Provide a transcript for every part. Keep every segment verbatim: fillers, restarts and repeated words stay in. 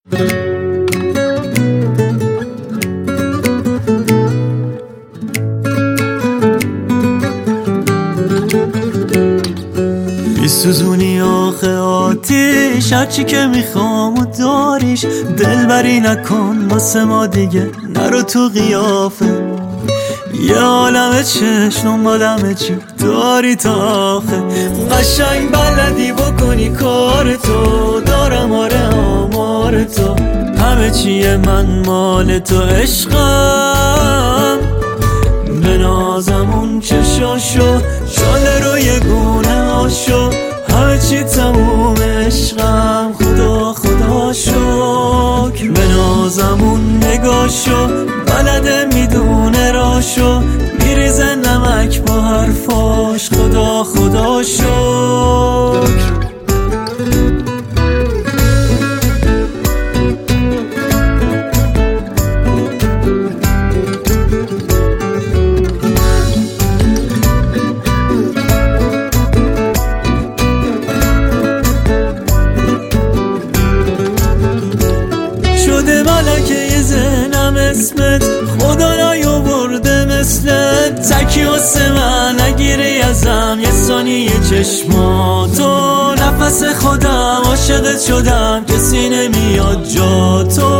سوزونی آخه آتیش، هرچی که میخوام و داریش. دلبری نکن واسه ما دیگه، نرو تو قیافه. یه عالمه چشم دنبالمه، چی داری تا آخه؟ قشنگ بلدی بکنی کار تو، دارم آره آمار تو. همه چیه من مال تو، عشقم به نازم اون چشاشو، شاله روی گونه هاشو. همه چی تموم عشقم، خدا خدا شکر. به نازم اون نگاشو، بلده میدونه راشو. میریزه نمک با حرفاش، خدا خدا شکر. شده ملکه ذهنم اسمت، خدا نیاورده مثلت. تکی واسه من نگیری ازم یه ثانیه چشماتو. نفس خودم عاشقت شدم، کسی نمیاد جا تو.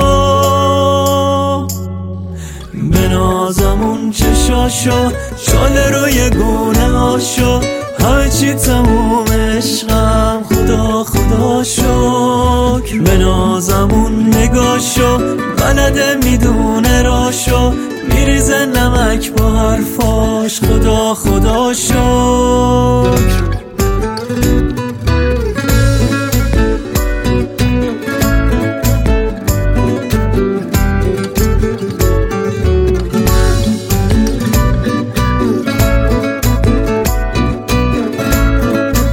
به نازم اون چشاشو، شاله روی گونه هاشو. همه چی تموم عشقم، خدا خدا شکر. به نازم اون نگاشو، بلده میدونه راشو. میریزه نمک با حرفاش، خدا خدا شکر.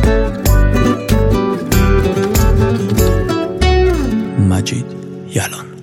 مجید یلان.